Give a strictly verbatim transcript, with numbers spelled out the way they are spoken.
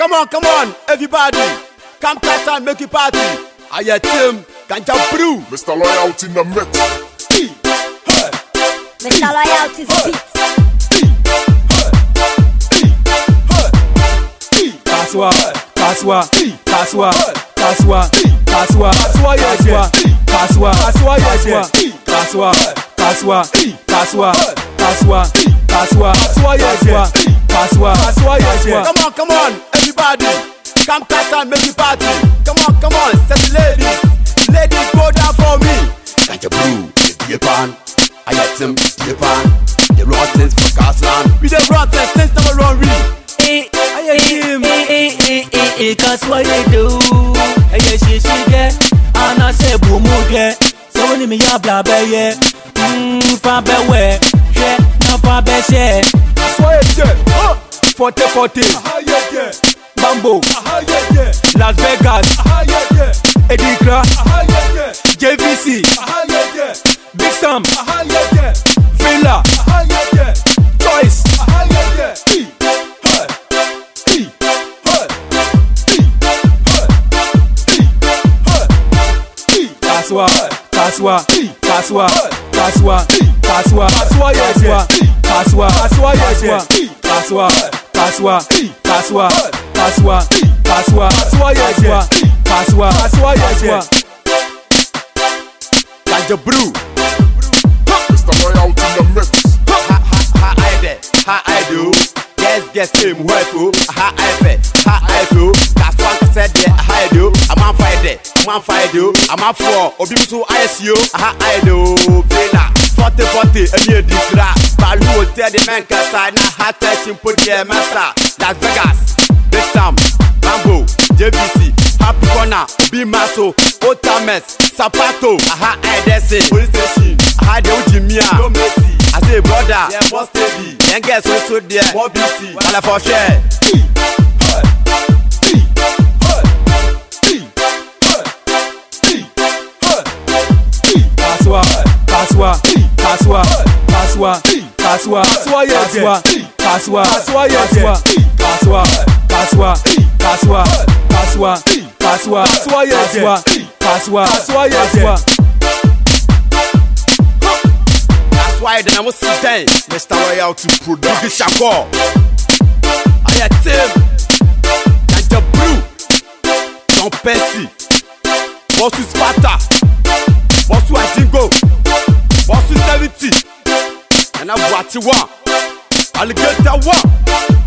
Come on, come on, everybody. Come class and make it party. I hear Tim, Ganja Brew. Mister Loyalty in the mix. Mister Loyalty's beat. Kaswa, Kaswa, Kaswa, Kaswa, Kaswa, Kaswa, Kaswa, Kaswa, Kaswa, Kaswa, Kaswa, Kaswa, Kaswa, Kaswa, Kaswa, Kaswa, Kaswa. Come on, come on, everybody. Come class and make it party. Come on, come on, sexy ladies. Ladies, go down for me. Ganja Brew, the dear pan. I hear Tim, dear pan. The rottens for Casland. We the rottens, since never run real. Eh, eh, eh, eh, eh, eh, cause what they do, eh, yeah, she, she, yeah, and I say, boom, yeah, so when me ya blah, blah, yeah, mmm, fa, be, where, yeah, no, fa, be, yeah, Soye, yeah, forte, forte, aha, yeah, yeah, Mambo, aha, yeah, yeah, Las Vegas, aha, yeah, yeah, Edikra, aha, yeah, yeah, J V C, aha, yeah, yeah, Big Sam, aha, yeah, yeah, Villa, aha, yeah, yeah, Choice, aha, yeah, yeah, Kaswa, Kaswa, Kaswa, Kaswa, Kaswa, Kaswa, Kaswa, Kaswa, Kaswa, Kaswa, Kaswa, Kaswa, Kaswa, Kaswa, Kaswa, Kaswa, Kaswa, Kaswa. Ganja Brew. Mister Loyalty in the mix. Ha ha ha I bet, ha I do. Yes, guess him where to. Ha I bet, ha I do. That's one said there. Ha I do. I'm on fire there. I'm on fire do. I'm on four. Obi to I S U. Ha I do. Villa. Forty forty. And you declare. Balu hotel the man casa. Na ha touching put the massa. Las Vegas. Big Sam. Mambo. J V C. Happy Corner. Be Maso. Otames. Zapato. Aha I desi. Police station. Aha de Ujimia. No Messi. I say brother. Yeah, must be. Young guys also there. More beauty. All for share. Kaswa, Kaswa, Kaswa, Kaswa, Kaswa, Kaswa, Kaswa, Kaswa, Kaswa, Kaswa, Kaswa, Kaswa, Kaswa, Kaswa, Kaswa, Kaswa, Kaswa. That's why then I must sit down. Mister Loyalty production. Shako. I hear Tim, Ganja Brew, John Percy, Bossu Sparta, Bossu Adingo, Bossu seventy, and I'm watching one. Alligator one.